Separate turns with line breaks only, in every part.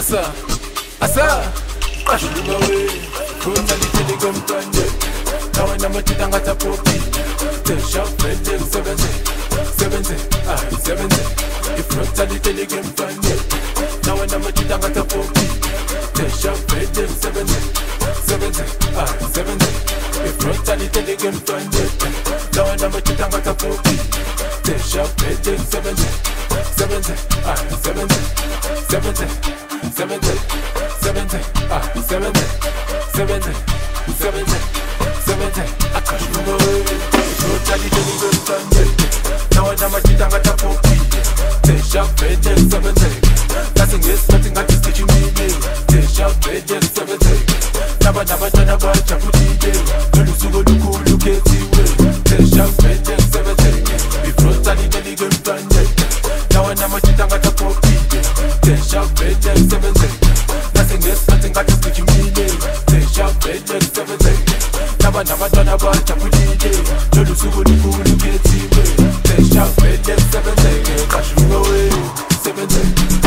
asa qashulunga we kuthanda iteleke mntwane nawe namajita ngatapopi teshafete sebenze ifrontali iteleke mntwane nawe namajita ngatapopi teshafete sebenze ifrontali iteleke mntwane nawe namajita ngatapopi teshafete sebenze akashulunga we ifrontali iteleke mntwane nawe namajita ngatapopi teshafete sebenze nasingesikhathi ngathi sigijimile teshafete sebenze nabantwana bajabulile nolusuku olukhulu khethiwe teshafete sebenze ifrontali iteleke mntwane nawe namajita ngatapopi teshafete sebenze nasingesikhathi ngathi sigijimile teshafete sebenze nabantwana bajabulile nolusuku olukhulu khethiwe teshafete sebenze qashulunga we sebenze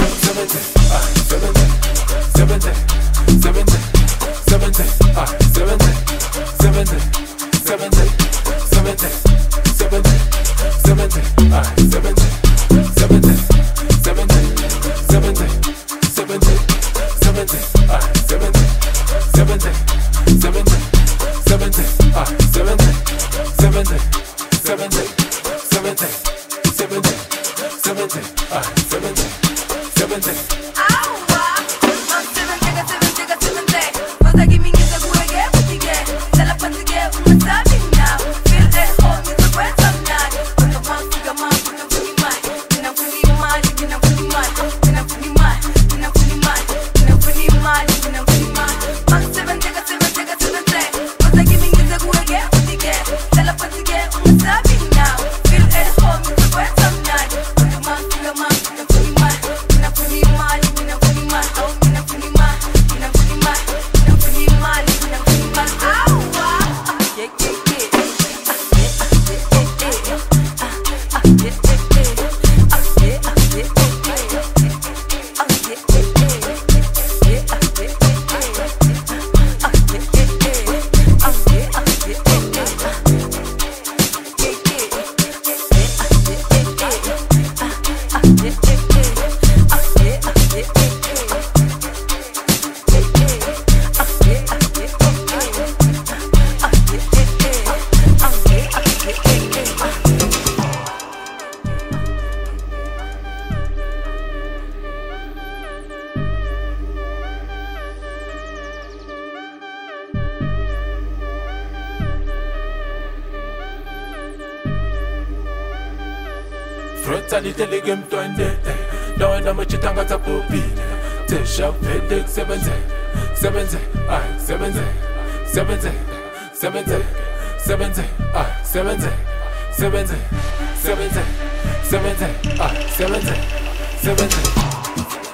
Frontali iteleke mntwane nawe namajita ngatapopi teshafete sebenze sebenze